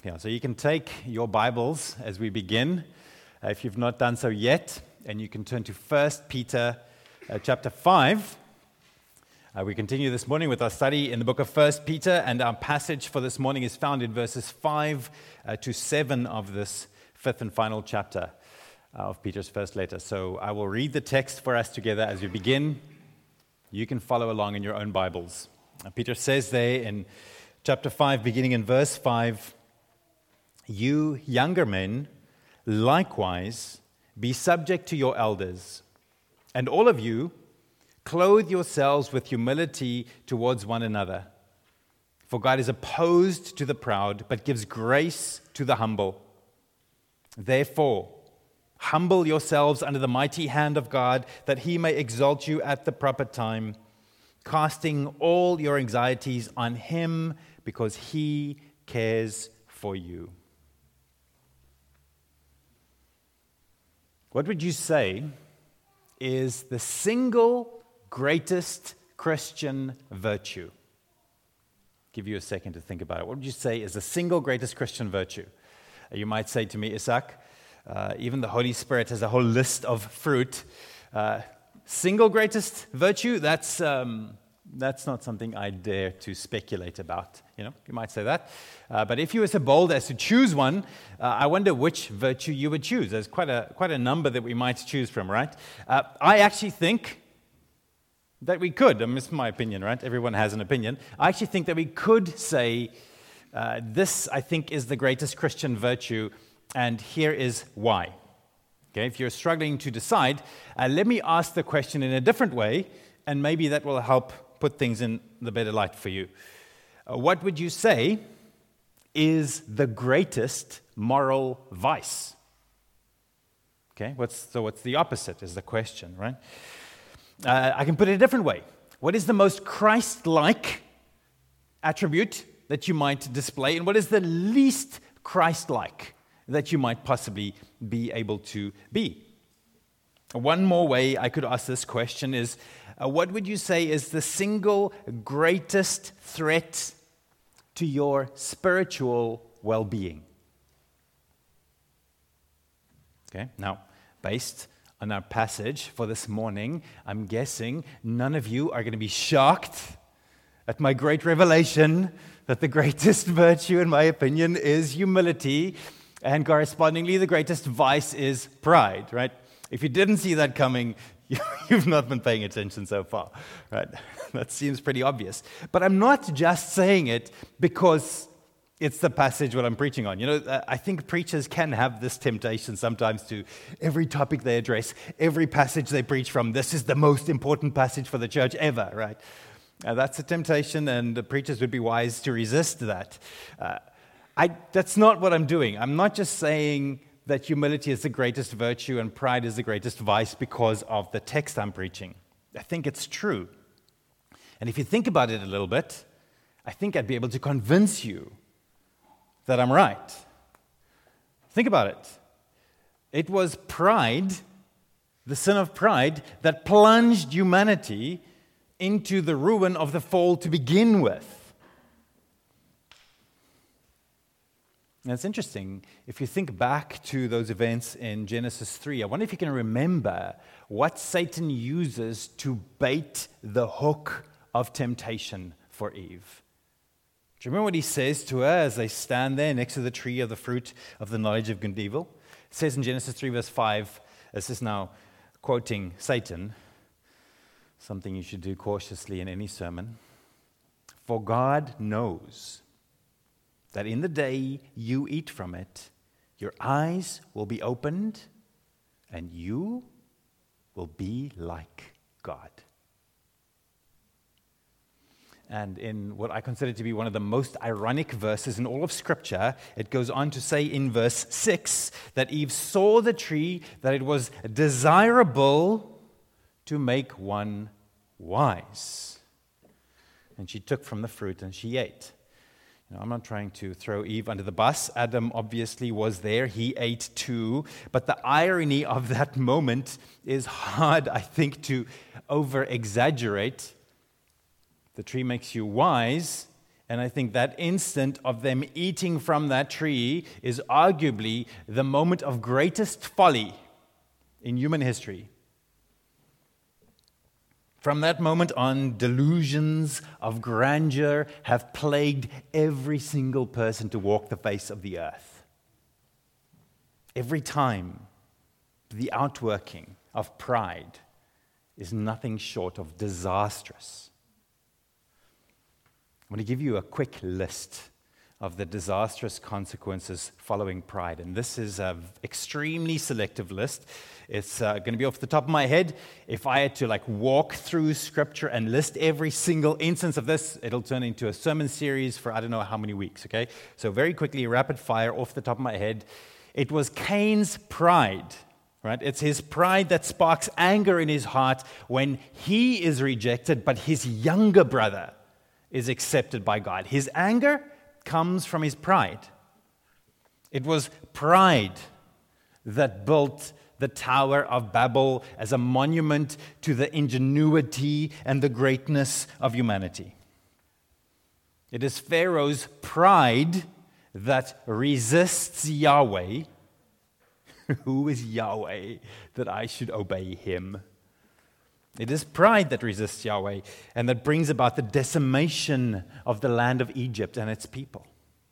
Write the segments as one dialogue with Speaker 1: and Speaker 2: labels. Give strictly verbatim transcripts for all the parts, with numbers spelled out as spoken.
Speaker 1: Yeah, so you can take your Bibles as we begin, uh, if you've not done so yet, and you can turn to First Peter uh, chapter five. Uh, we continue this morning with our study in the book of First Peter, and our passage for this morning is found in verses five uh, to seven of this fifth and final chapter uh, of Peter's first letter. So I will read the text for us together as we begin. You can follow along in your own Bibles. Uh, Peter says there in chapter five, beginning in verse five, "You younger men, likewise, be subject to your elders, and all of you, clothe yourselves with humility towards one another. For God is opposed to the proud, but gives grace to the humble. Therefore, humble yourselves under the mighty hand of God, that he may exalt you at the proper time, casting all your anxieties on him, because he cares for you." What would you say is the single greatest Christian virtue? Give you a second to think about it. What would you say is the single greatest Christian virtue? You might say to me, Isaac, uh, even the Holy Spirit has a whole list of fruit. Uh, single greatest virtue, that's um, that's not something I dare to speculate about. You know, you might say that. Uh, but if you were so bold as to choose one, uh, I wonder which virtue you would choose. There's quite a quite a number that we might choose from, right? Uh, I actually think that we could. I mean, it's my opinion, right? Everyone has an opinion. I actually think that we could say, uh, this, I think, is the greatest Christian virtue, and here is why. Okay, if you're struggling to decide, uh, let me ask the question in a different way, and maybe that will help put things in the better light for you. Uh, what would you say is the greatest moral vice? Okay, what's so what's the opposite is the question, right? Uh, I can put it a different way. What is the most Christ-like attribute that you might display, and what is the least Christ-like that you might possibly be able to be? One more way I could ask this question is, uh, what would you say is the single greatest threat to your spiritual well-being? Okay, now, based on our passage for this morning, I'm guessing none of you are going to be shocked at my great revelation that the greatest virtue, in my opinion, is humility, and correspondingly, the greatest vice is pride, right? If you didn't see that coming, you've not been paying attention so far, right? That seems pretty obvious. But I'm not just saying it because it's the passage what I'm preaching on. You know, I think preachers can have this temptation sometimes to every topic they address, every passage they preach from, this is the most important passage for the church ever, right? Uh, that's a temptation, and the preachers would be wise to resist that. Uh, I, that's not what I'm doing. I'm not just saying that humility is the greatest virtue and pride is the greatest vice because of the text I'm preaching. I think it's true. And if you think about it a little bit, I think I'd be able to convince you that I'm right. Think about it. It was pride, the sin of pride, that plunged humanity into the ruin of the fall to begin with. And it's interesting, if you think back to those events in Genesis three, I wonder if you can remember what Satan uses to bait the hook of temptation for Eve. Do you remember what he says to her as they stand there next to the tree of the fruit of the knowledge of good and evil? It says in Genesis three, verse five, this is now quoting Satan, something you should do cautiously in any sermon. "For God knows that in the day you eat from it, your eyes will be opened, and you will be like God." And in what I consider to be one of the most ironic verses in all of Scripture, it goes on to say in verse six that Eve saw the tree, that it was desirable to make one wise. And she took from the fruit and she ate. You know, I'm not trying to throw Eve under the bus. Adam obviously was there. He ate too. But the irony of that moment is hard, I think, to over-exaggerate. The tree makes you wise, And I think that instant of them eating from that tree is arguably the moment of greatest folly in human history. From that moment on, delusions of grandeur have plagued every single person to walk the face of the earth. Every time, the outworking of pride is nothing short of disastrous. I'm going to give you a quick list of the disastrous consequences following pride. And this is an extremely selective list. It's uh, going to be off the top of my head. If I had to like walk through Scripture and list every single instance of this, it'll turn into a sermon series for I don't know how many weeks, okay? So very quickly, rapid fire off the top of my head. It was Cain's pride, right? It's his pride that sparks anger in his heart when he is rejected, but his younger brother is accepted by God. His anger comes from his pride. It was pride that built the Tower of Babel as a monument to the ingenuity and the greatness of humanity. It is Pharaoh's pride that resists Yahweh. Who is Yahweh that I should obey him? It is pride that resists Yahweh and that brings about the decimation of the land of Egypt and its people.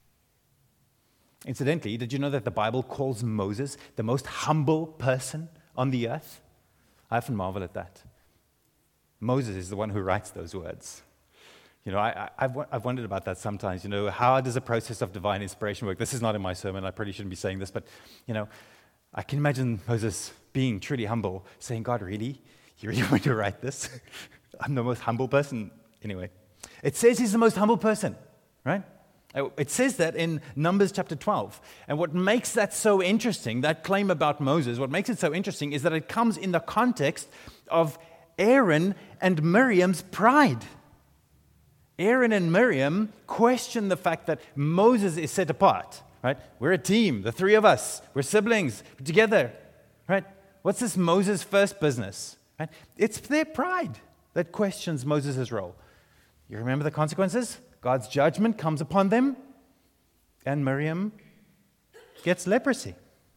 Speaker 1: Incidentally, did you know that the Bible calls Moses the most humble person on the earth? I often marvel at that. Moses is the one who writes those words. You know, I, I, I've, I've wondered about that sometimes. You know, how does the process of divine inspiration work? This is not in my sermon. I probably shouldn't be saying this, but, you know, I can imagine Moses being truly humble, saying, God, really? You really want to write this? I'm the most humble person. Anyway, it says he's the most humble person, right? It says that in Numbers chapter twelve. And what makes that so interesting, that claim about Moses, what makes it so interesting is that it comes in the context of Aaron and Miriam's pride. Aaron and Miriam question the fact that Moses is set apart, right? We're a team, the three of us. We're siblings, together, right? What's this Moses' first business? Right? It's their pride that questions Moses' role. You remember the consequences? God's judgment comes upon them, and Miriam gets leprosy.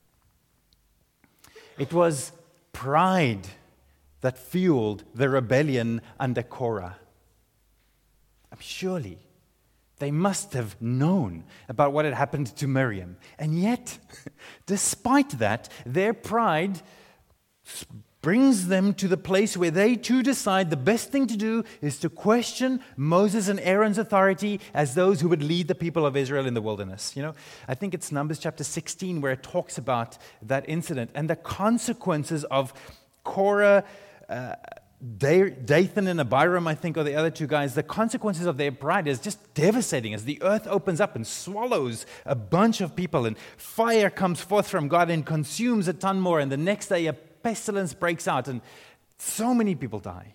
Speaker 1: It was pride that fueled the rebellion under Korah. I mean, surely they must have known about what had happened to Miriam. And yet, despite that, their pride brings them to the place where they too decide the best thing to do is to question Moses and Aaron's authority as those who would lead the people of Israel in the wilderness. You know, I think it's Numbers chapter sixteen where it talks about that incident and the consequences of Korah, uh, Dathan and Abiram, I think, are the other two guys. The consequences of their pride is just devastating as the earth opens up and swallows a bunch of people and fire comes forth from God and consumes a ton more, and the next day a pestilence breaks out and so many people die.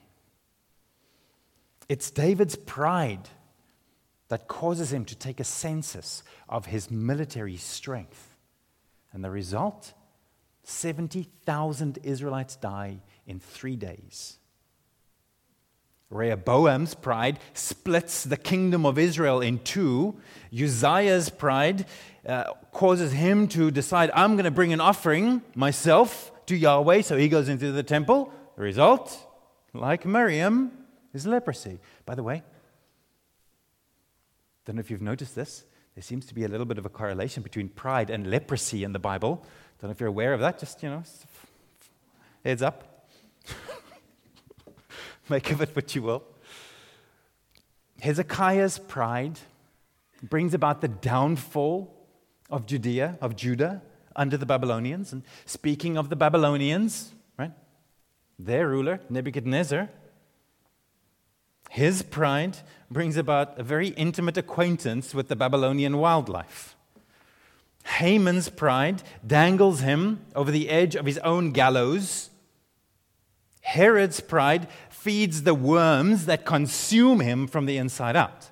Speaker 1: It's David's pride that causes him to take a census of his military strength. And the result? seventy thousand Israelites die in three days. Rehoboam's pride splits the kingdom of Israel in two. Uzziah's pride uh, causes him to decide, I'm going to bring an offering myself to Yahweh, so he goes into the temple. The result, like Miriam, is leprosy. By the way, don't know if you've noticed this. There seems to be a little bit of a correlation between pride and leprosy in the Bible. Don't know if you're aware of that. Just, you know, heads up. Make of it what you will. Hezekiah's pride brings about the downfall of Judea, of Judah, under the Babylonians. And speaking of the Babylonians, right, their ruler, Nebuchadnezzar, his pride brings about a very intimate acquaintance with the Babylonian wildlife. Haman's pride dangles him over the edge of his own gallows. Herod's pride feeds the worms that consume him from the inside out.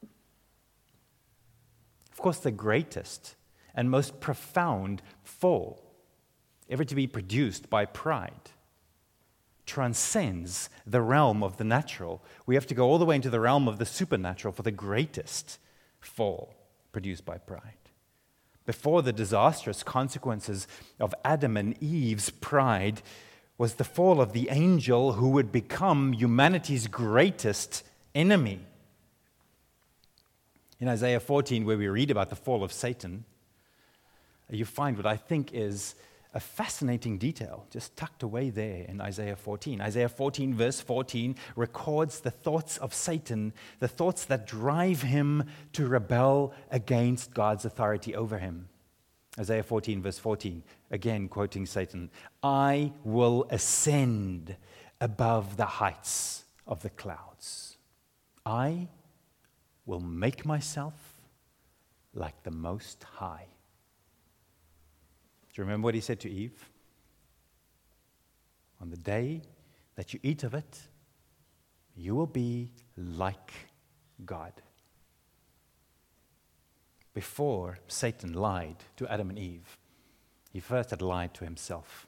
Speaker 1: Of course, the greatest and most profound fall ever to be produced by pride transcends the realm of the natural. We have to go all the way into the realm of the supernatural for the greatest fall produced by pride. Before the disastrous consequences of Adam and Eve's pride was the fall of the angel who would become humanity's greatest enemy. In Isaiah fourteen, where we read about the fall of Satan, you find what I think is a fascinating detail just tucked away there in Isaiah fourteen. Isaiah fourteen, verse fourteen, records the thoughts of Satan, the thoughts that drive him to rebel against God's authority over him. Isaiah fourteen, verse fourteen, again quoting Satan, "I will ascend above the heights of the clouds. I will make myself like the Most High." Do you remember what he said to Eve? On the day that you eat of it, you will be like God. Before Satan lied to Adam and Eve, he first had lied to himself.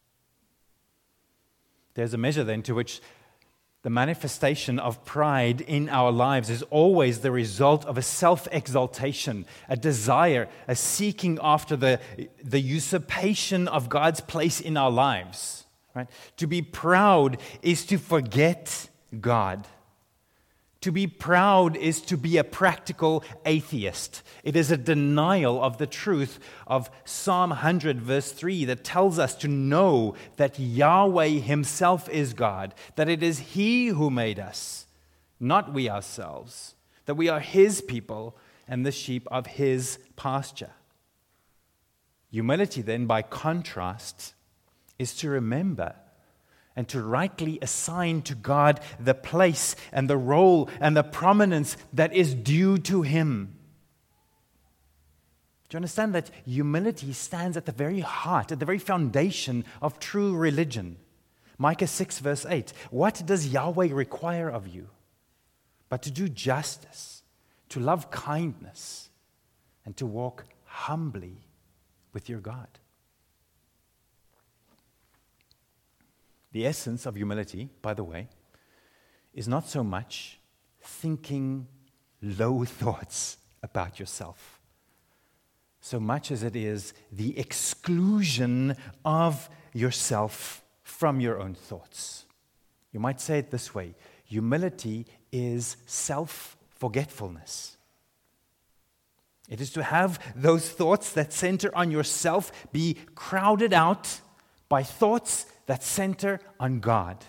Speaker 1: There's a measure then to which the manifestation of pride in our lives is always the result of a self-exaltation, a desire, a seeking after the, the usurpation of God's place in our lives. Right? To be proud is to forget God. To be proud is to be a practical atheist. It is a denial of the truth of Psalm one hundred, verse three, that tells us to know that Yahweh himself is God, that it is he who made us, not we ourselves, that we are his people and the sheep of his pasture. Humility, then, by contrast, is to remember and to rightly assign to God the place and the role and the prominence that is due to him. Do you understand that humility stands at the very heart, at the very foundation of true religion? Micah six, verse eight. What does Yahweh require of you? But to do justice, to love kindness, and to walk humbly with your God. The essence of humility, by the way, is not so much thinking low thoughts about yourself, so much as it is the exclusion of yourself from your own thoughts. You might say it this way: humility is self-forgetfulness. It is to have those thoughts that center on yourself be crowded out by thoughts that center on God.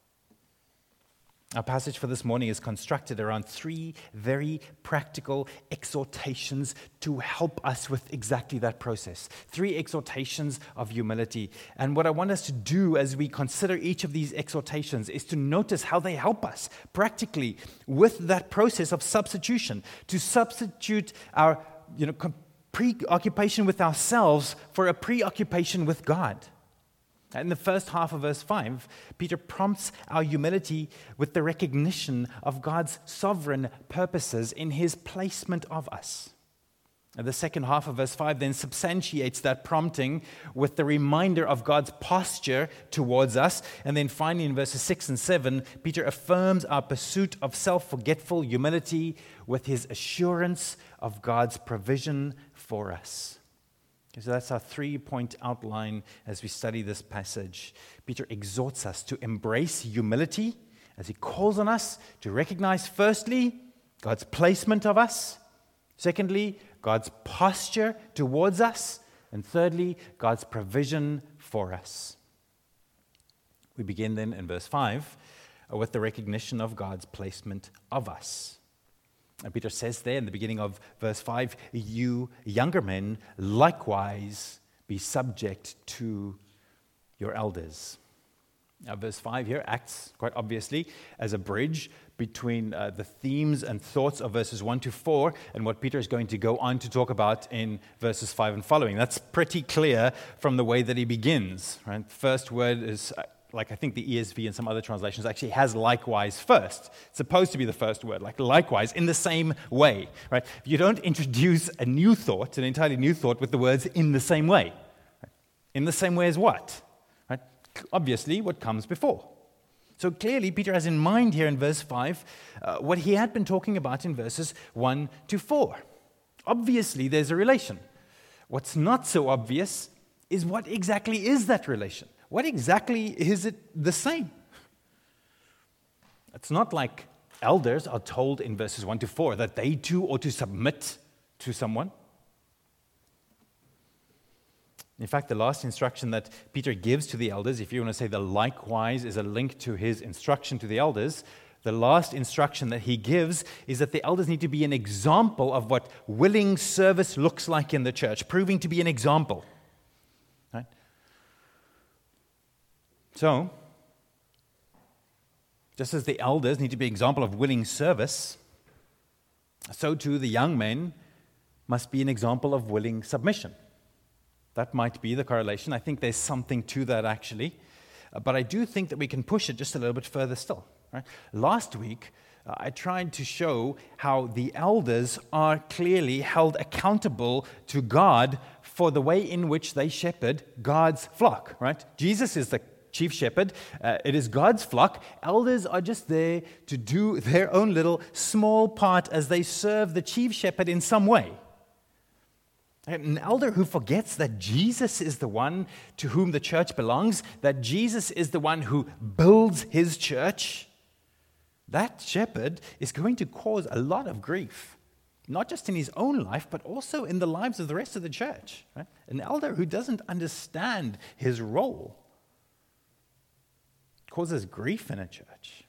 Speaker 1: Our passage for this morning is constructed around three very practical exhortations to help us with exactly that process. Three exhortations of humility. And what I want us to do as we consider each of these exhortations is to notice how they help us practically with that process of substitution, to substitute our you know, preoccupation with ourselves for a preoccupation with God. In the first half of verse five, Peter prompts our humility with the recognition of God's sovereign purposes in his placement of us. And the second half of verse five then substantiates that prompting with the reminder of God's posture towards us. And then finally in verses six and seven, Peter affirms our pursuit of self-forgetful humility with his assurance of God's provision for us. So that's our three-point outline as we study this passage. Peter exhorts us to embrace humility as he calls on us to recognize, firstly, God's placement of us. Secondly, God's posture towards us. And thirdly, God's provision for us. We begin then in verse five with the recognition of God's placement of us. And Peter says there in the beginning of verse five, you younger men likewise be subject to your elders. Now, verse five here acts quite obviously as a bridge between uh, the themes and thoughts of verses one to four and what Peter is going to go on to talk about in verses five and following. That's pretty clear from the way that he begins. Right? The first word is, like I think the E S V and some other translations actually has likewise first. It's supposed to be the first word, like likewise, in the same way. Right? You don't introduce a new thought, an entirely new thought, with the words in the same way. In the same way as what? Right? Obviously, what comes before. So clearly, Peter has in mind here in verse five uh, what he had been talking about in verses one to four. Obviously, there's a relation. What's not so obvious is what exactly is that relation? What exactly is it the same? It's not like elders are told in verses one to four that they too ought to submit to someone. In fact, the last instruction that Peter gives to the elders, if you want to say the likewise is a link to his instruction to the elders, the last instruction that he gives is that the elders need to be an example of what willing service looks like in the church, proving to be an example. Right? So, just as the elders need to be an example of willing service, so too the young men must be an example of willing submission. That might be the correlation. I think there's something to that, actually. Uh, but I do think that we can push it just a little bit further still. Right? Last week, uh, I tried to show how the elders are clearly held accountable to God for the way in which they shepherd God's flock. Right? Jesus is the chief shepherd. Uh, it is God's flock. Elders are just there to do their own little small part as they serve the chief shepherd in some way. An elder who forgets that Jesus is the one to whom the church belongs, that Jesus is the one who builds his church, that shepherd is going to cause a lot of grief, not just in his own life, but also in the lives of the rest of the church. Right? An elder who doesn't understand his role causes grief in a church.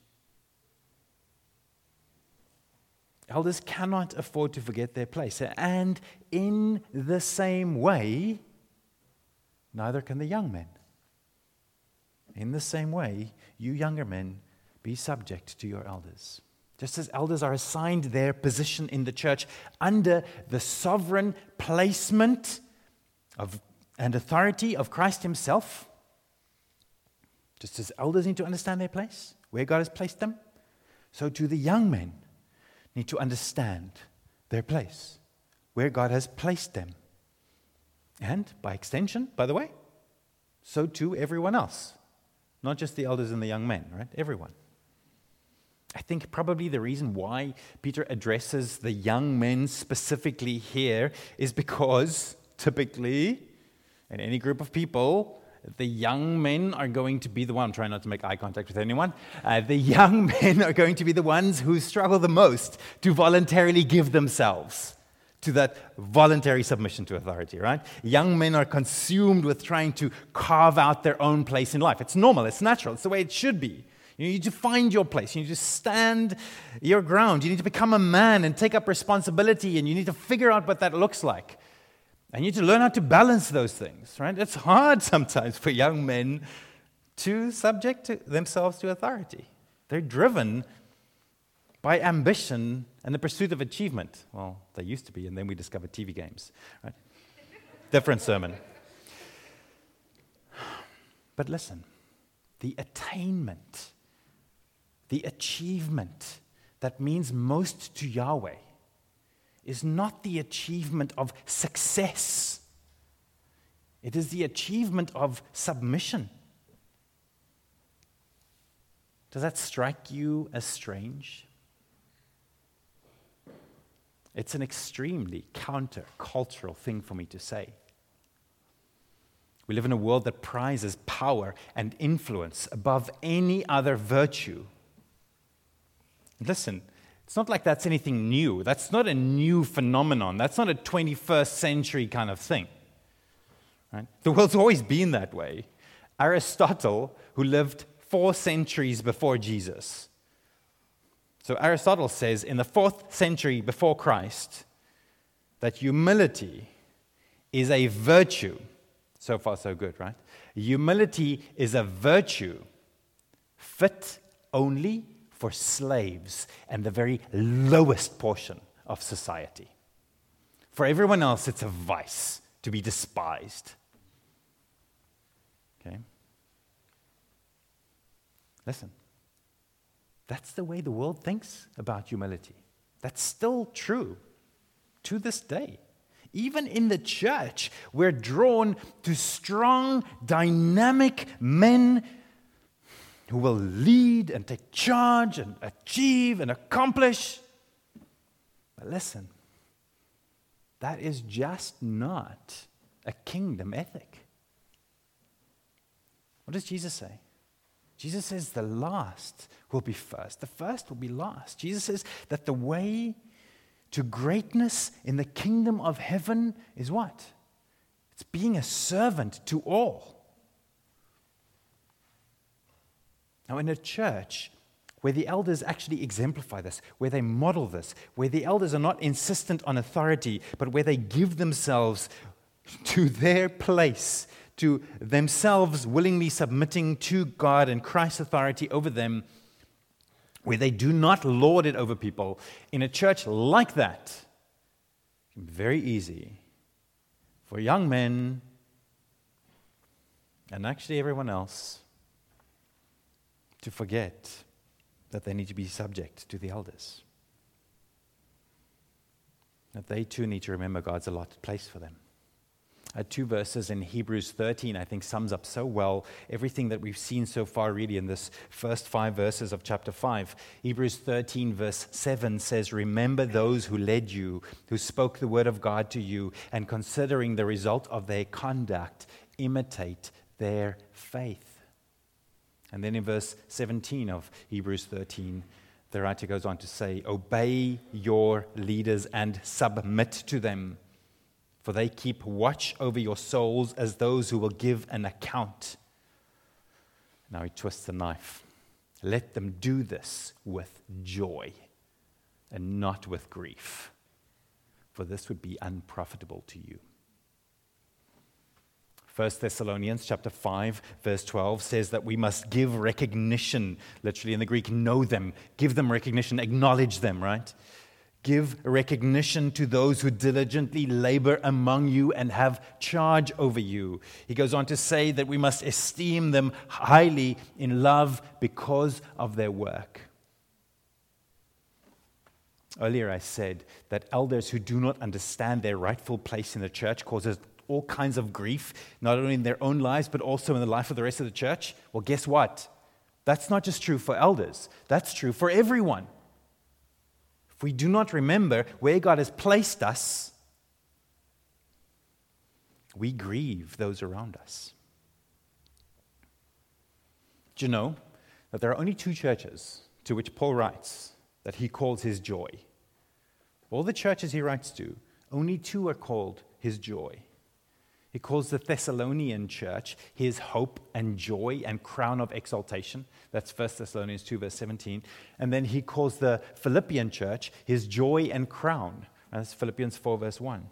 Speaker 1: Elders cannot afford to forget their place. And in the same way, neither can the young men. In the same way, you younger men, be subject to your elders. Just as elders are assigned their position in the church under the sovereign placement of and authority of Christ himself, just as elders need to understand their place, where God has placed them, so do the young men need to understand their place, where God has placed them. And by extension, by the way, so too everyone else. Not just the elders and the young men, right? Everyone. I think probably the reason why Peter addresses the young men specifically here is because typically in any group of people, the young men are going to be the one, I'm trying not to make eye contact with anyone, uh, the young men are going to be the ones who struggle the most to voluntarily give themselves to that voluntary submission to authority, right? Young men are consumed with trying to carve out their own place in life. It's normal, it's natural, it's the way it should be. You need to find your place, you need to stand your ground, you need to become a man and take up responsibility, and you need to figure out what that looks like. And you need to learn how to balance those things, right? It's hard sometimes for young men to subject to themselves to authority. They're driven by ambition and the pursuit of achievement. Well, they used to be, and then we discovered T V games, right? Different sermon. But listen, the attainment, the achievement that means most to Yahweh is not the achievement of success. It is the achievement of submission. Does that strike you as strange? It's an extremely counter-cultural thing for me to say. We live in a world that prizes power and influence above any other virtue. Listen, it's not like that's anything new. That's not a new phenomenon. That's not a twenty-first century kind of thing. Right? The world's always been that way. Aristotle, who lived four centuries before Jesus. So Aristotle says in the fourth century before Christ that humility is a virtue. So far, so good, right? Humility is a virtue fit only for slaves and the very lowest portion of society. For everyone else, it's a vice to be despised. Okay? Listen, that's the way the world thinks about humility. That's still true to this day. Even in the church, we're drawn to strong, dynamic men who will lead and take charge and achieve and accomplish. But listen, that is just not a kingdom ethic. What does Jesus say? Jesus says the last will be first. The first will be last. Jesus says that the way to greatness in the kingdom of heaven is what? It's being a servant to all. Now, in a church where the elders actually exemplify this, where they model this, where the elders are not insistent on authority, but where they give themselves to their place, to themselves willingly submitting to God and Christ's authority over them, where they do not lord it over people, in a church like that, it can be very easy for young men and actually everyone else to forget that they need to be subject to the elders. That they too need to remember God's allotted place for them. Uh, two verses in Hebrews thirteen, I think, sums up so well everything that we've seen so far, really, in this first five verses of chapter five. Hebrews thirteen, verse seven says, "Remember those who led you, who spoke the word of God to you, and considering the result of their conduct, imitate their faith." And then in verse seventeen of Hebrews thirteen, the writer goes on to say, "Obey your leaders and submit to them, for they keep watch over your souls as those who will give an account." Now he twists the knife. "Let them do this with joy and not with grief, for this would be unprofitable to you." First Thessalonians chapter five, verse twelve says that we must give recognition, literally in the Greek, know them, give them recognition, acknowledge them, right? Give recognition to those who diligently labor among you and have charge over you. He goes on to say that we must esteem them highly in love because of their work. Earlier I said that elders who do not understand their rightful place in the church causes all kinds of grief, not only in their own lives, but also in the life of the rest of the church. Well, guess what? That's not just true for elders. That's true for everyone. If we do not remember where God has placed us, we grieve those around us. Do you know that there are only two churches to which Paul writes that he calls his joy? All the churches he writes to, only two are called his joy. He calls the Thessalonian church his hope and joy and crown of exaltation. That's First Thessalonians two, verse seventeen. And then he calls the Philippian church his joy and crown. And that's Philippians four, verse one.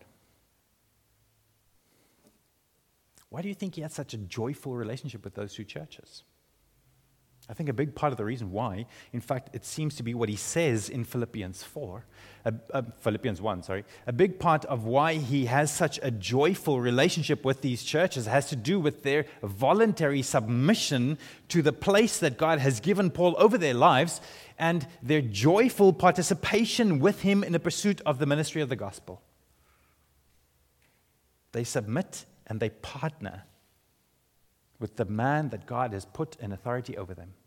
Speaker 1: Why do you think he had such a joyful relationship with those two churches? I think a big part of the reason why, in fact, it seems to be what he says in Philippians four, uh, uh, Philippians one, sorry. A big part of why he has such a joyful relationship with these churches has to do with their voluntary submission to the place that God has given Paul over their lives and their joyful participation with him in the pursuit of the ministry of the gospel. They submit and they partner with the man that God has put in authority over them.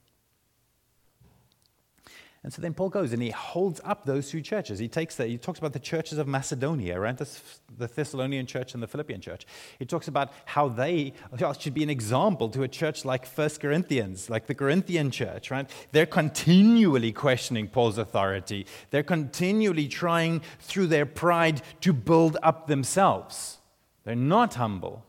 Speaker 1: And so then Paul goes and he holds up those two churches. He takes that, he talks about the churches of Macedonia, right? This, the Thessalonian church and the Philippian church. He talks about how they should be an example to a church like First Corinthians, like the Corinthian church, right? They're continually questioning Paul's authority. They're continually trying through their pride to build up themselves. They're not humble,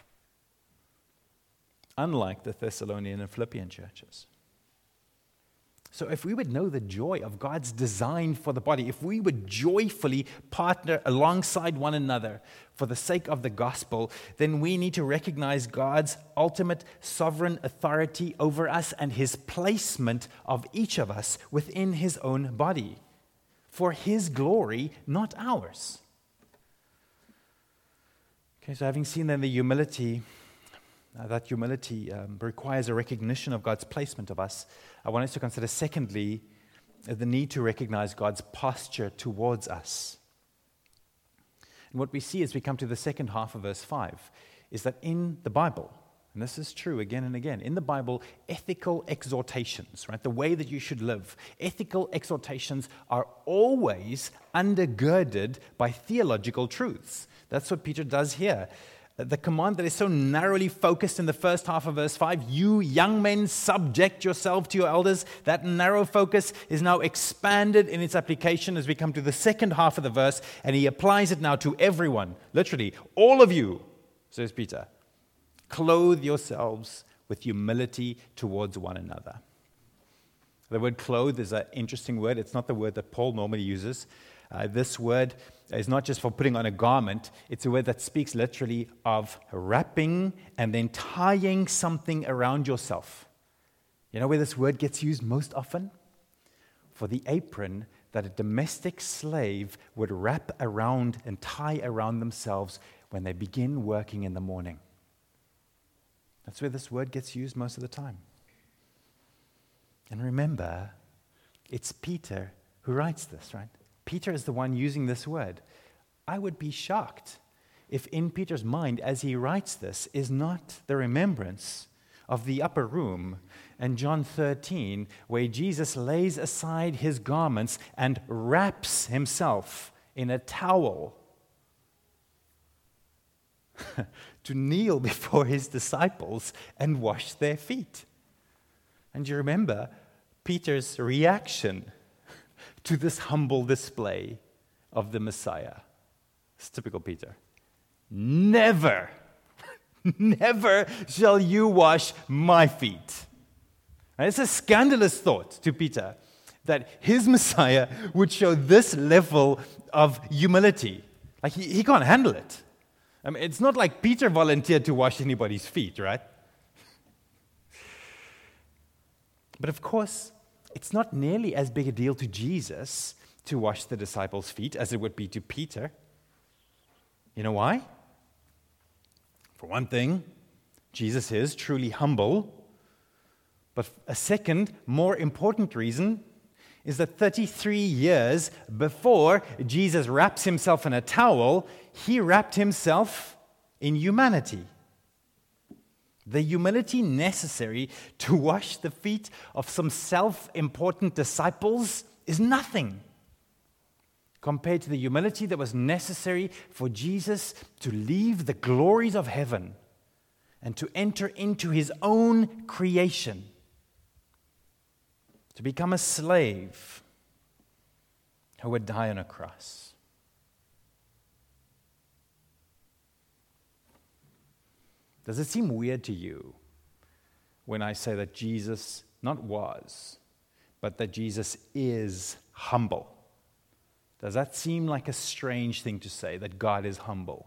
Speaker 1: unlike the Thessalonian and Philippian churches. So if we would know the joy of God's design for the body, if we would joyfully partner alongside one another for the sake of the gospel, then we need to recognize God's ultimate sovereign authority over us and his placement of each of us within his own body for his glory, not ours. Okay, so having seen then the humility, Uh, that humility um, requires a recognition of God's placement of us, I want us to consider, secondly, uh, the need to recognize God's posture towards us. And what we see as we come to the second half of verse five is that in the Bible, and this is true again and again, in the Bible, ethical exhortations, right? The way that you should live. Ethical exhortations are always undergirded by theological truths. That's what Peter does here. The command that is so narrowly focused in the first half of verse five, you young men subject yourself to your elders, that narrow focus is now expanded in its application as we come to the second half of the verse, and he applies it now to everyone. Literally, all of you, says Peter, clothe yourselves with humility towards one another. The word clothe is an interesting word. It's not the word that Paul normally uses. Uh, this word is not just for putting on a garment. It's a word that speaks literally of wrapping and then tying something around yourself. You know where this word gets used most often? For the apron that a domestic slave would wrap around and tie around themselves when they begin working in the morning. That's where this word gets used most of the time. And remember, it's Peter who writes this, right? Peter is the one using this word. I would be shocked if in Peter's mind, as he writes this, is not the remembrance of the upper room and John thirteen, where Jesus lays aside his garments and wraps himself in a towel to kneel before his disciples and wash their feet. And you remember Peter's reaction to this humble display of the Messiah. It's typical Peter. Never, never shall you wash my feet. And it's a scandalous thought to Peter that his Messiah would show this level of humility. Like he, he can't handle it. I mean, it's not like Peter volunteered to wash anybody's feet, right? But of course, it's not nearly as big a deal to Jesus to wash the disciples' feet as it would be to Peter. You know why? For one thing, Jesus is truly humble. But a second, more important reason is that thirty-three years before Jesus wraps himself in a towel, he wrapped himself in humanity. The humility necessary to wash the feet of some self-important disciples is nothing compared to the humility that was necessary for Jesus to leave the glories of heaven and to enter into his own creation, to become a slave who would die on a cross. Does it seem weird to you when I say that Jesus not was, but that Jesus is humble? Does that seem like a strange thing to say, that God is humble?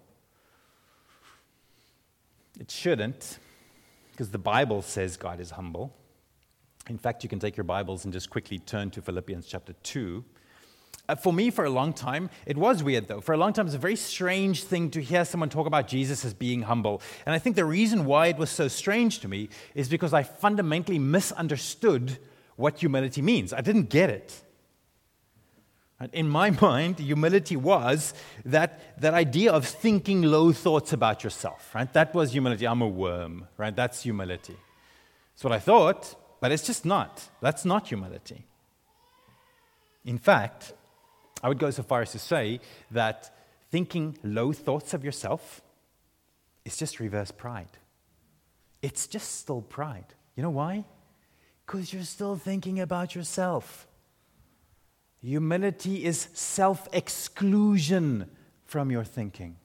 Speaker 1: It shouldn't, because the Bible says God is humble. In fact, you can take your Bibles and just quickly turn to Philippians chapter two. Uh, for me, for a long time, it was weird, though. For a long time, it was a very strange thing to hear someone talk about Jesus as being humble. And I think the reason why it was so strange to me is because I fundamentally misunderstood what humility means. I didn't get it. In my mind, humility was that, that idea of thinking low thoughts about yourself, right? That was humility. I'm a worm, right? That's humility. That's what I thought, but it's just not. That's not humility. In fact, I would go so far as to say that thinking low thoughts of yourself is just reverse pride. It's just still pride. You know why? Because you're still thinking about yourself. Humility is self-exclusion from your thinking.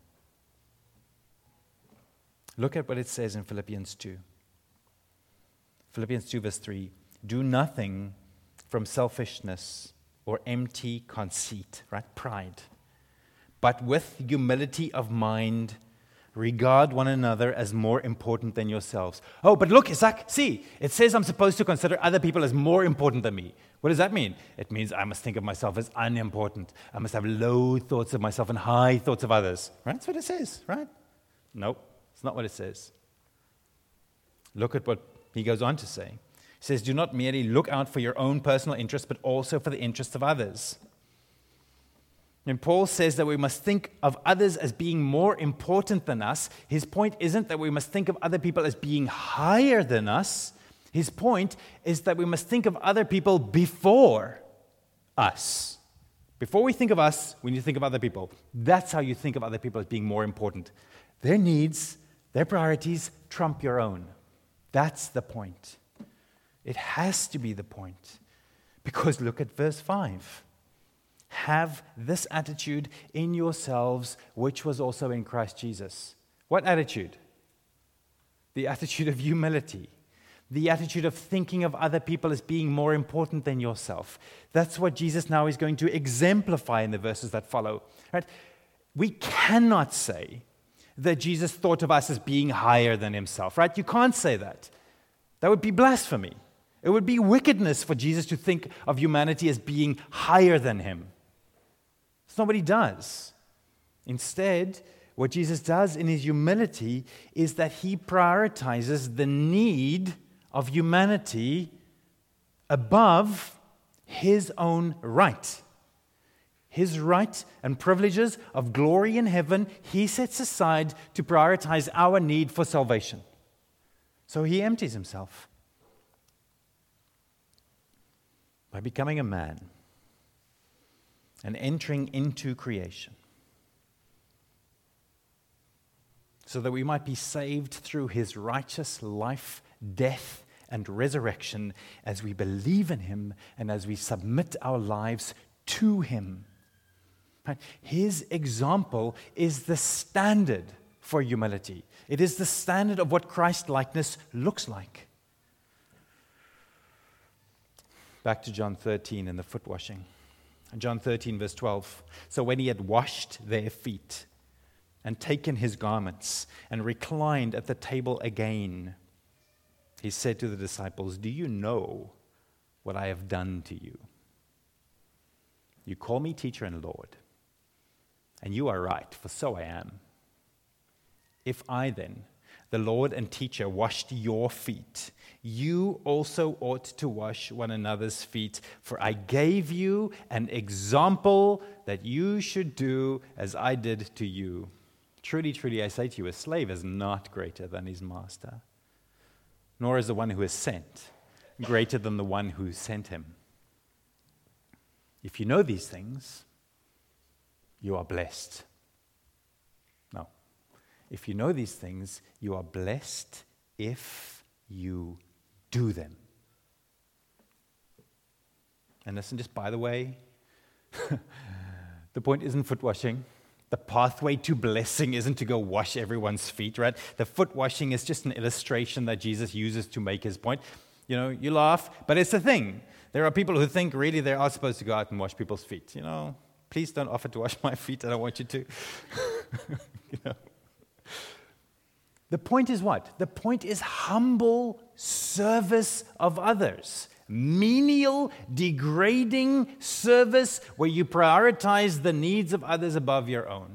Speaker 1: Look at what it says in Philippians two. Philippians two, verse three. Do nothing from selfishness or empty conceit, right? Pride. But with humility of mind, regard one another as more important than yourselves. Oh, but look, Isaac, see, it says I'm supposed to consider other people as more important than me. What does that mean? It means I must think of myself as unimportant. I must have low thoughts of myself and high thoughts of others. Right? That's what it says, right? Nope, it's not what it says. Look at what he goes on to say. He says, do not merely look out for your own personal interests, but also for the interests of others. And Paul says that we must think of others as being more important than us. His point isn't that we must think of other people as being higher than us. His point is that we must think of other people before us. Before we think of us, we need to think of other people. That's how you think of other people as being more important. Their needs, their priorities trump your own. That's the point. It has to be the point. Because look at verse five. Have this attitude in yourselves, which was also in Christ Jesus. What attitude? The attitude of humility. The attitude of thinking of other people as being more important than yourself. That's what Jesus now is going to exemplify in the verses that follow. Right? We cannot say that Jesus thought of us as being higher than himself. Right? You can't say that. That would be blasphemy. It would be wickedness for Jesus to think of humanity as being higher than him. It's not what he does. Instead, what Jesus does in his humility is that he prioritizes the need of humanity above his own right. His right and privileges of glory in heaven, he sets aside to prioritize our need for salvation. So he empties himself by becoming a man and entering into creation, so that we might be saved through his righteous life, death, and resurrection as we believe in him and as we submit our lives to him. Right? His example is the standard for humility. It is the standard of what Christ-likeness looks like. Back to John thirteen and the foot washing. John thirteen, verse twelve. So when he had washed their feet and taken his garments and reclined at the table again, he said to the disciples, do you know what I have done to you? You call me teacher and Lord, and you are right, for so I am. If I then, the Lord and teacher, washed your feet, you also ought to wash one another's feet. For I gave you an example that you should do as I did to you. Truly, truly, I say to you, a slave is not greater than his master, nor is the one who is sent greater than the one who sent him. If you know these things, you are blessed. No. If you know these things, you are blessed if you do them. And listen, just by the way, the point isn't foot washing. The pathway to blessing isn't to go wash everyone's feet, right? The foot washing is just an illustration that Jesus uses to make his point. You know, you laugh, but it's the thing. There are people who think really they are supposed to go out and wash people's feet. You know, please don't offer to wash my feet. I don't want you to. You know. The point is what? The point is humble service of others. Menial, degrading service where you prioritize the needs of others above your own.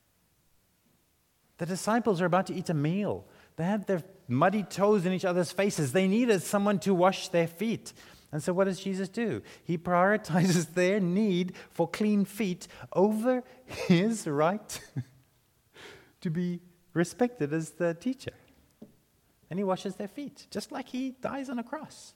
Speaker 1: The disciples are about to eat a meal. They had their muddy toes in each other's faces. They needed someone to wash their feet. And so what does Jesus do? He prioritizes their need for clean feet over his right to be respected as the teacher. And he washes their feet, just like he dies on a cross.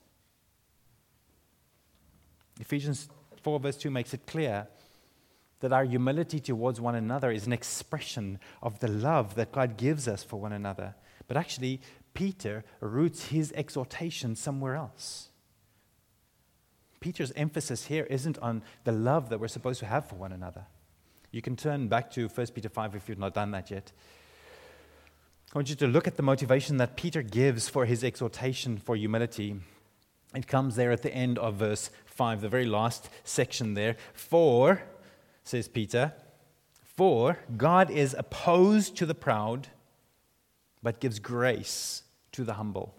Speaker 1: Ephesians four verse two makes it clear that our humility towards one another is an expression of the love that God gives us for one another. But actually, Peter roots his exhortation somewhere else. Peter's emphasis here isn't on the love that we're supposed to have for one another. You can turn back to First Peter five if you've not done that yet. I want you to look at the motivation that Peter gives for his exhortation for humility. It comes there at the end of verse five, the very last section there. For, says Peter, for God is opposed to the proud, but gives grace to the humble.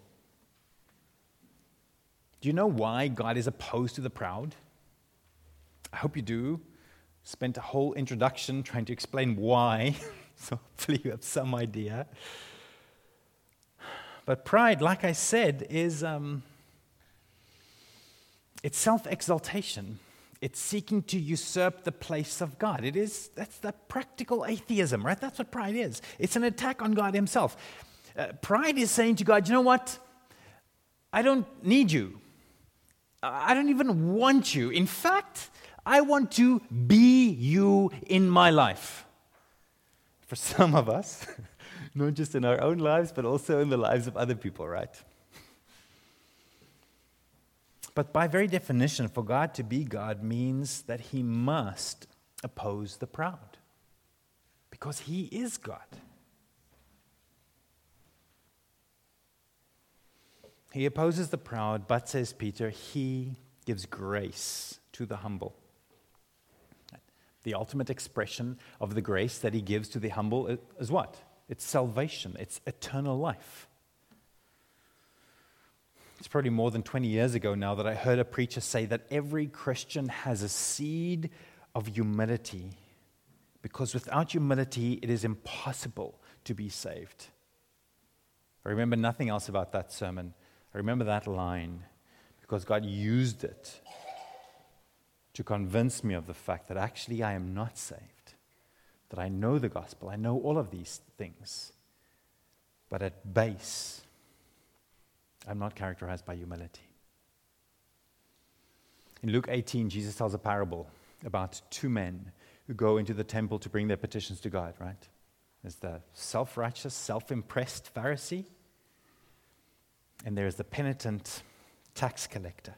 Speaker 1: Do you know why God is opposed to the proud? I hope you do. Spent a whole introduction trying to explain why, so hopefully you have some idea. But pride, like I said, is um, it's self-exaltation. it's seeking to usurp the place of God. It is, that's the practical atheism, right? That's what pride is. It's an attack on God himself. Uh, pride is saying to God, you know what? I don't need you. I don't even want you. In fact, I want to be you in my life. For some of us, not just in our own lives, but also in the lives of other people, right? But by very definition, for God to be God means that he must oppose the proud, because he is God. He opposes the proud, but, says Peter, he gives grace to the humble. The ultimate expression of the grace that he gives to the humble is what? It's salvation. It's eternal life. It's probably more than twenty years ago now that I heard a preacher say that every Christian has a seed of humility, because without humility, it is impossible to be saved. I remember nothing else about that sermon. I remember that line because God used it to convince me of the fact that actually I am not saved, that I know the gospel, I know all of these things, but at base, I'm not characterized by humility. In Luke eighteen, Jesus tells a parable about two men who go into the temple to bring their petitions to God, right? There's the self-righteous, self-impressed Pharisee, and there's the penitent tax collector.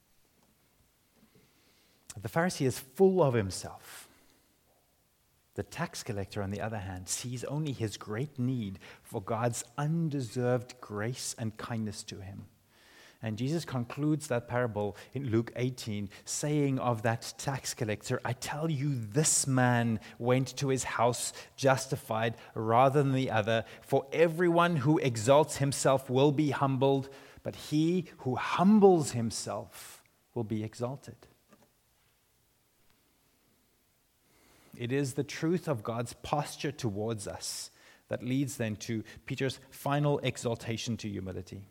Speaker 1: The Pharisee is full of himself. The tax collector, on the other hand, sees only his great need for God's undeserved grace and kindness to him. And Jesus concludes that parable in Luke eighteen, saying of that tax collector, I tell you, this man went to his house justified rather than the other. For everyone who exalts himself will be humbled, but he who humbles himself will be exalted. It is the truth of God's posture towards us that leads then to Peter's final exaltation to humility.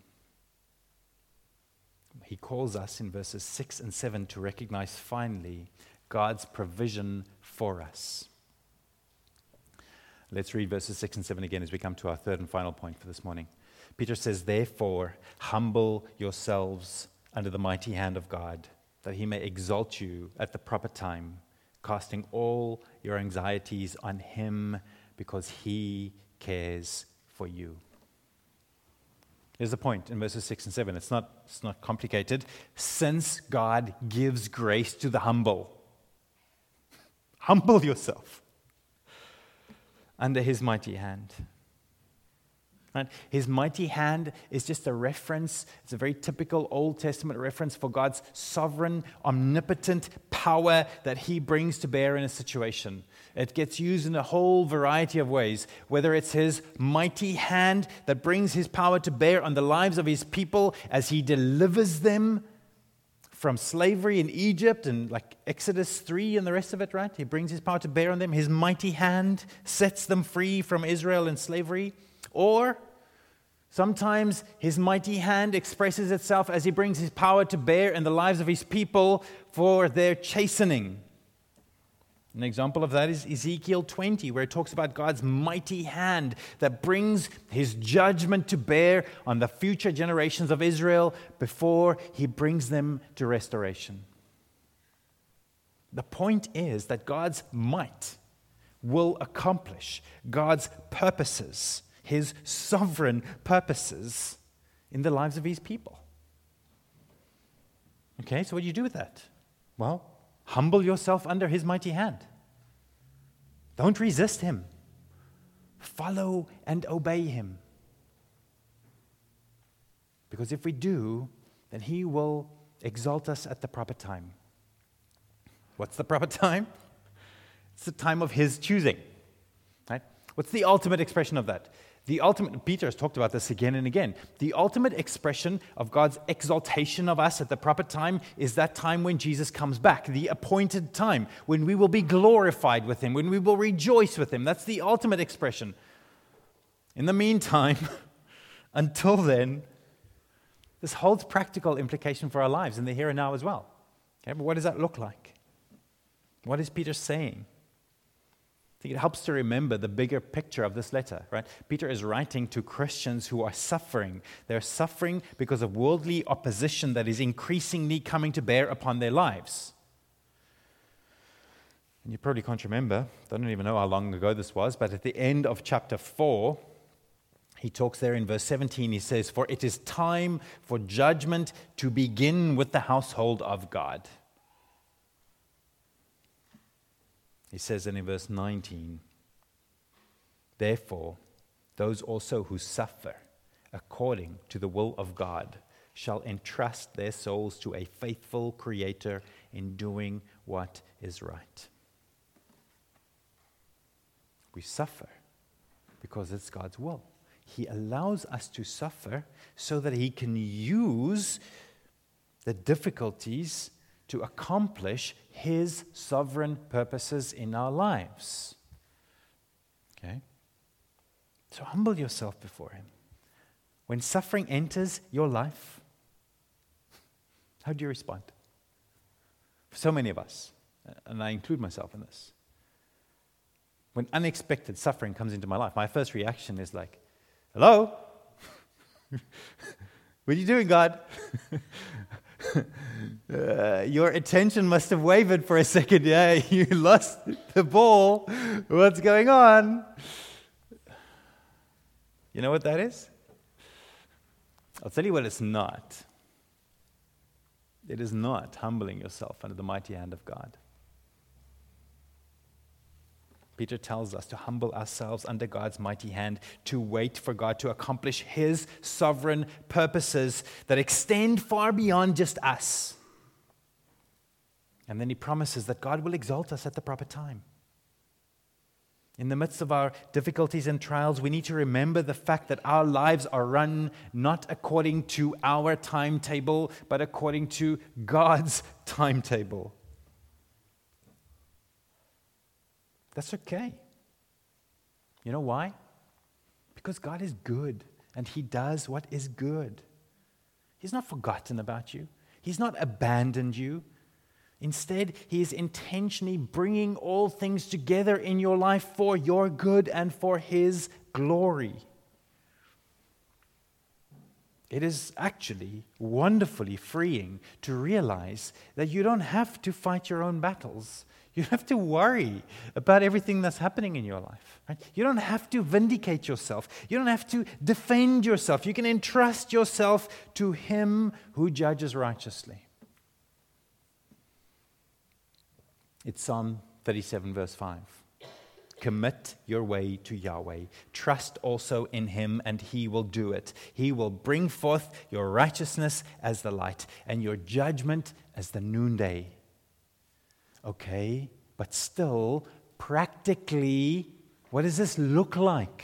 Speaker 1: He calls us in verses six and seven to recognize finally God's provision for us. Let's read verses six and seven again as we come to our third and final point for this morning. Peter says, therefore, humble yourselves under the mighty hand of God, that he may exalt you at the proper time, casting all your anxieties on him because he cares for you. Here's the point in verses six and seven. It's not, it's not complicated. Since God gives grace to the humble, humble yourself under his mighty hand. Right? His mighty hand is just a reference. It's a very typical Old Testament reference for God's sovereign, omnipotent power that he brings to bear in a situation. It gets used in a whole variety of ways, whether it's his mighty hand that brings his power to bear on the lives of his people as he delivers them from slavery in Egypt and like Exodus three and the rest of it, right? He brings his power to bear on them. His mighty hand sets them free from Israel and slavery. Or sometimes his mighty hand expresses itself as he brings his power to bear in the lives of his people for their chastening. An example of that is Ezekiel twenty, where it talks about God's mighty hand that brings his judgment to bear on the future generations of Israel before he brings them to restoration. The point is that God's might will accomplish God's purposes, his sovereign purposes in the lives of his people. Okay, so what do you do with that? Well, humble yourself under his mighty hand. Don't resist him. Follow and obey him. Because if we do, then he will exalt us at the proper time. What's the proper time? It's the time of his choosing. Right? What's the ultimate expression of that? The ultimate, Peter has talked about this again and again. The ultimate expression of God's exaltation of us at the proper time is that time when Jesus comes back, the appointed time, when we will be glorified with him, when we will rejoice with him. That's the ultimate expression. In the meantime, until then, this holds practical implication for our lives in the here and now as well. Okay, but what does that look like? What is Peter saying? I think it helps to remember the bigger picture of this letter, right? Peter is writing to Christians who are suffering. They're suffering because of worldly opposition that is increasingly coming to bear upon their lives. And you probably can't remember, I don't even know how long ago this was, but at the end of chapter four, he talks there in verse seventeen, he says, "For it is time for judgment to begin with the household of God." He says then in verse nineteen, "Therefore, those also who suffer according to the will of God shall entrust their souls to a faithful Creator in doing what is right." We suffer because it's God's will. He allows us to suffer so that He can use the difficulties to accomplish His sovereign purposes in our lives. Okay? So humble yourself before Him. When suffering enters your life, how do you respond? For so many of us, and I include myself in this, when unexpected suffering comes into my life, my first reaction is like, "Hello? What are you doing, God?" Uh, your attention must have wavered for a second. Yeah, you lost the ball. What's going on? You know what that is? I'll tell you what it's not. It is not humbling yourself under the mighty hand of God. Peter tells us to humble ourselves under God's mighty hand, to wait for God to accomplish His sovereign purposes that extend far beyond just us. And then He promises that God will exalt us at the proper time. In the midst of our difficulties and trials, we need to remember the fact that our lives are run not according to our timetable, but according to God's timetable. That's okay. You know why? Because God is good and He does what is good. He's not forgotten about you. He's not abandoned you. Instead, He is intentionally bringing all things together in your life for your good and for His glory. It is actually wonderfully freeing to realize that you don't have to fight your own battles. You don't have to worry about everything that's happening in your life. Right? You don't have to vindicate yourself. You don't have to defend yourself. You can entrust yourself to Him who judges righteously. It's Psalm thirty-seven, verse five. "Commit your way to Yahweh. Trust also in Him, and He will do it. He will bring forth your righteousness as the light, and your judgment as the noonday." Okay, but still, practically, what does this look like?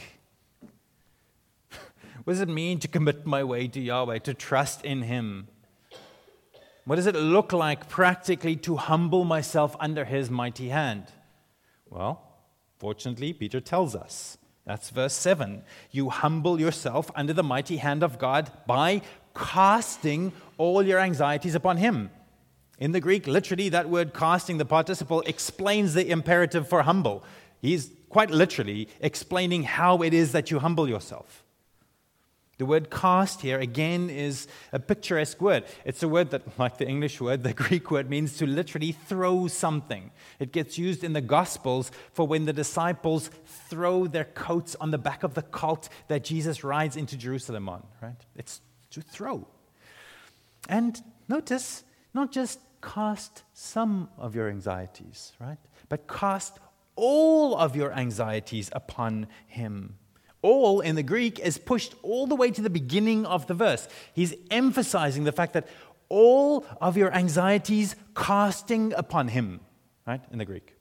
Speaker 1: What does it mean to commit my way to Yahweh, to trust in Him? What does it look like practically to humble myself under His mighty hand? Well, fortunately, Peter tells us. That's verse seven. You humble yourself under the mighty hand of God by casting all your anxieties upon Him. In the Greek, literally, that word casting, the participle, explains the imperative for humble. He's quite literally explaining how it is that you humble yourself. The word cast here, again, is a picturesque word. It's a word that, like the English word, the Greek word means to literally throw something. It gets used in the Gospels for when the disciples throw their coats on the back of the colt that Jesus rides into Jerusalem on, right? It's to throw. And notice, not just cast some of your anxieties, right? But cast all of your anxieties upon Him. All in the Greek is pushed all the way to the beginning of the verse. He's emphasizing the fact that all of your anxieties casting upon Him, right? In the Greek.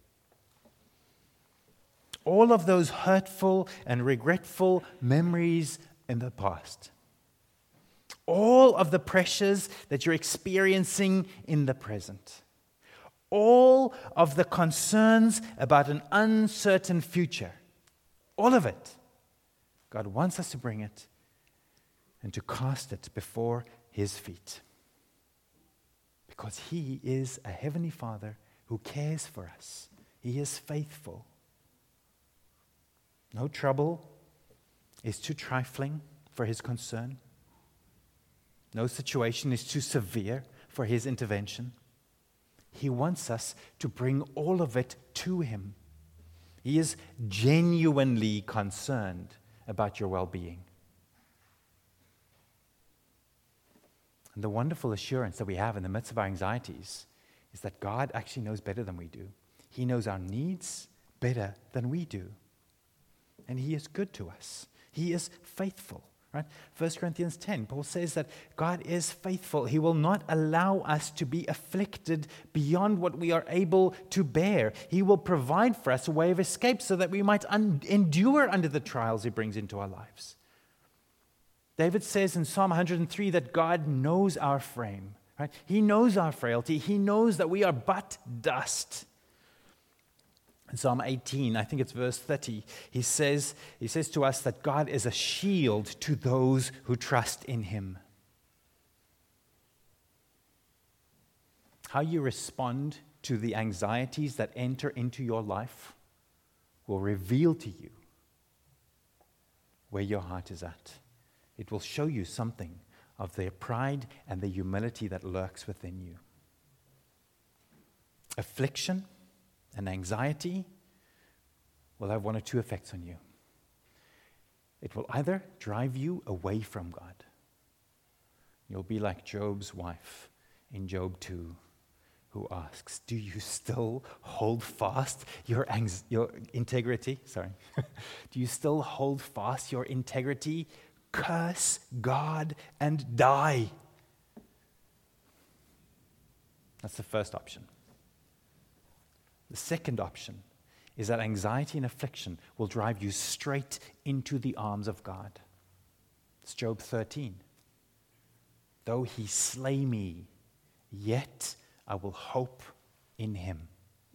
Speaker 1: All of those hurtful and regretful memories in the past. All of the pressures that you're experiencing in the present. All of the concerns about an uncertain future. All of it. God wants us to bring it and to cast it before His feet. Because He is a heavenly Father who cares for us. He is faithful. No trouble is too trifling for his concern. No situation is too severe for his intervention. He wants us to bring all of it to him. He is genuinely concerned about your well-being. And the wonderful assurance that we have in the midst of our anxieties is that God actually knows better than we do. He knows our needs better than we do. And he is good to us. He is faithful. Right? First Corinthians ten, Paul says that God is faithful. He will not allow us to be afflicted beyond what we are able to bear. He will provide for us a way of escape so that we might un- endure under the trials he brings into our lives. David says in Psalm one hundred three that God knows our frame. Right? He knows our frailty. He knows that we are but dust. In Psalm eighteen, I think it's verse thirty, he says, he says to us that God is a shield to those who trust in him. How you respond to the anxieties that enter into your life will reveal to you where your heart is at. It will show you something of the pride and the humility that lurks within you. Affliction and anxiety will have one or two effects on you. It will either drive you away from God. You'll be like Job's wife in Job two, who asks, do you still hold fast your, anx- your integrity? Sorry. Do you still hold fast your integrity? Curse God and die. That's the first option. The second option is that anxiety and affliction will drive you straight into the arms of God. It's Job thirteen. Though he slay me, yet I will hope in him.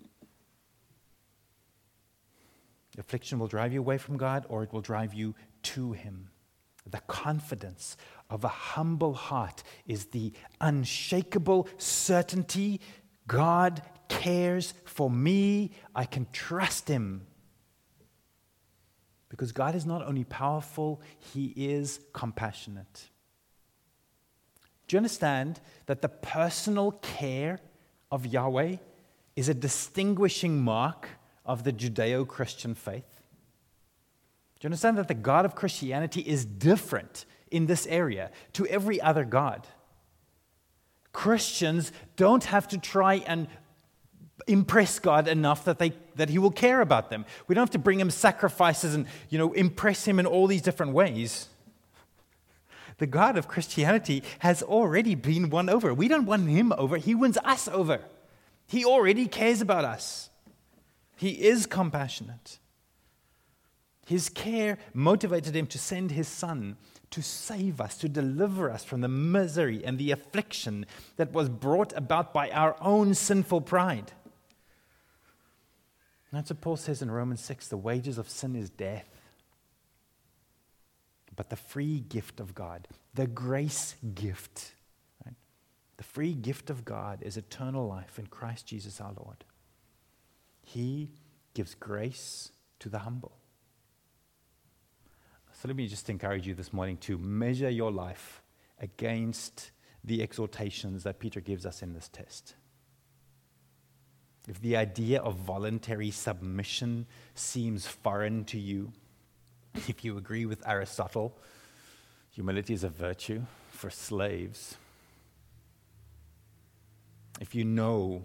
Speaker 1: Affliction will drive you away from God, or it will drive you to him. The confidence of a humble heart is the unshakable certainty God cares for me. I can trust him. Because God is not only powerful, he is compassionate. Do you understand that the personal care of Yahweh is a distinguishing mark of the Judeo-Christian faith? Do you understand that the God of Christianity is different in this area to every other God? Christians don't have to try and impress God enough that they that he will care about them. We don't have to bring him sacrifices and, you know, impress him in all these different ways. The God of Christianity has already been won over. We don't win him over. He wins us over. He already cares about us. He is compassionate. His care motivated him to send his son to save us, to deliver us from the misery and the affliction that was brought about by our own sinful pride. And that's what Paul says in Romans six, the wages of sin is death. But the free gift of God, the grace gift, right? The free gift of God is eternal life in Christ Jesus our Lord. He gives grace to the humble. So let me just encourage you this morning to measure your life against the exhortations that Peter gives us in this test. If the idea of voluntary submission seems foreign to you, if you agree with Aristotle, humility is a virtue for slaves, if you know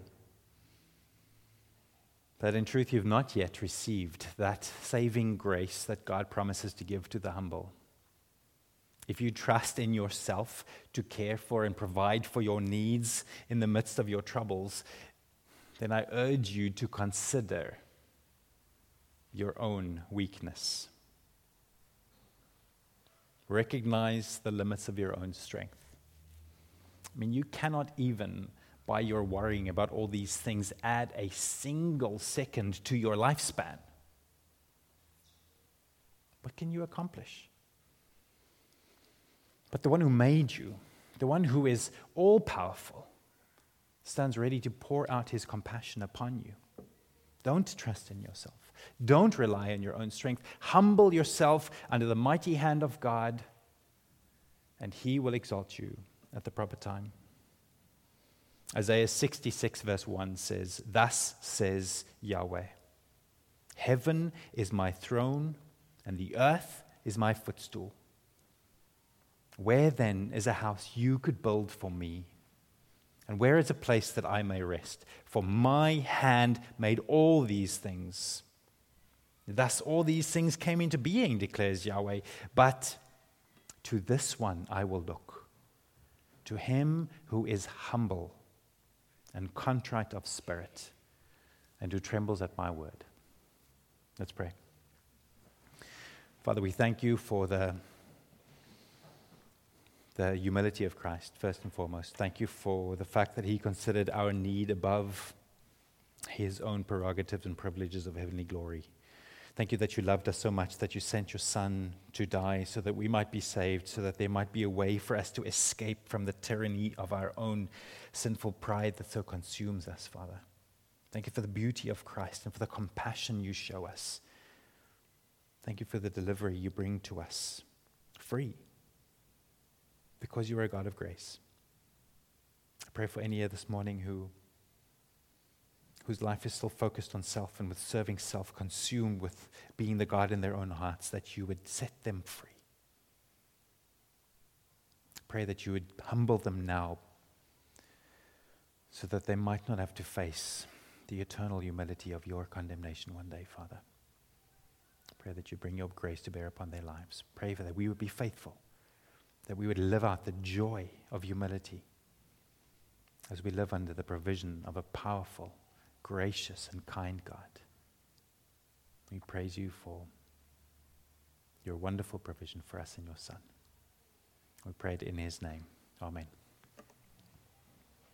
Speaker 1: that in truth you've not yet received that saving grace that God promises to give to the humble, if you trust in yourself to care for and provide for your needs in the midst of your troubles, then I urge you to consider your own weakness. Recognize the limits of your own strength. I mean, you cannot even, by your worrying about all these things, add a single second to your lifespan. What can you accomplish? But the one who made you, the one who is all-powerful, stands ready to pour out his compassion upon you. Don't trust in yourself. Don't rely on your own strength. Humble yourself under the mighty hand of God, and he will exalt you at the proper time. Isaiah sixty-six verse one says, "Thus says Yahweh, heaven is my throne, and the earth is my footstool. Where then is a house you could build for me? And where is a place that I may rest? For my hand made all these things. Thus all these things came into being, declares Yahweh. But to this one I will look, to him who is humble and contrite of spirit, and who trembles at my word." Let's pray. Father, we thank you for the, the humility of Christ, first and foremost. Thank you for the fact that he considered our need above his own prerogatives and privileges of heavenly glory. Thank you that you loved us so much that you sent your Son to die so that we might be saved, so that there might be a way for us to escape from the tyranny of our own sinful pride that so consumes us, Father. Thank you for the beauty of Christ and for the compassion you show us. Thank you for the delivery you bring to us, free, because you are a God of grace. I pray for any here this morning who whose life is still focused on self and with serving self, consumed with being the God in their own hearts, that you would set them free. Pray that you would humble them now so that they might not have to face the eternal humility of your condemnation one day, Father. Pray that you bring your grace to bear upon their lives. Pray for that we would be faithful, that we would live out the joy of humility as we live under the provision of a powerful, gracious and kind God. We praise you for your wonderful provision for us in your Son. We pray it in his name. Amen.